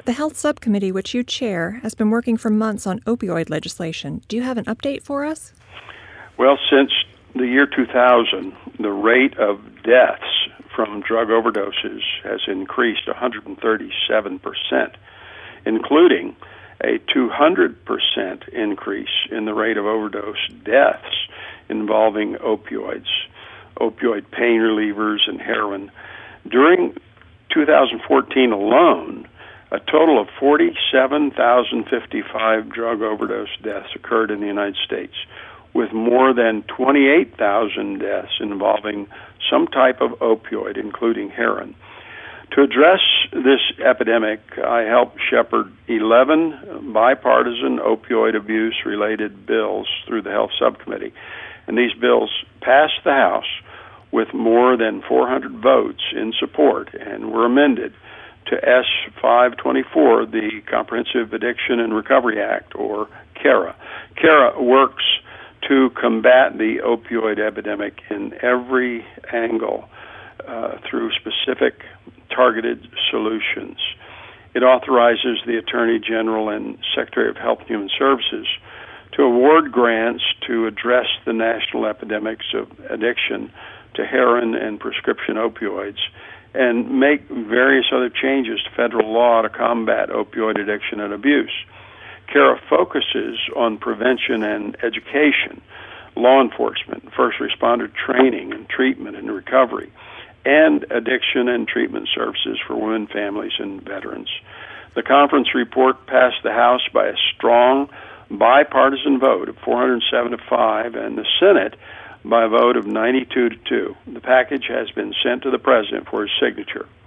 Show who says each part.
Speaker 1: The Health Subcommittee, which you chair, has been working for months on opioid legislation. Do you have an update for us?
Speaker 2: Well, since the year 2000, the rate of deaths from drug overdoses has increased 137%, including a 200% increase in the rate of overdose deaths involving opioids, opioid pain relievers, and heroin. During 2014 alone, a total of 47,055 drug overdose deaths occurred in the United States, with more than 28,000 deaths involving some type of opioid, including heroin. To address this epidemic, I helped shepherd 11 bipartisan opioid abuse-related bills through the Health Subcommittee, and these bills passed the House with more than 400 votes in support and were amended to S-524, the Comprehensive Addiction and Recovery Act, or CARA. CARA works to combat the opioid epidemic in every angle through specific targeted solutions. It authorizes the Attorney General and Secretary of Health and Human Services to award grants to address the national epidemics of addiction to heroin and prescription opioids, and make various other changes to federal law to combat opioid addiction and abuse. CARA focuses on prevention and education, law enforcement, first responder training and treatment and recovery, and addiction and treatment services for women, families, and veterans. The conference report passed the House by a strong bipartisan vote of 407 to 5, and the Senate by a vote of 92 to 2. The package has been sent to the President for his signature.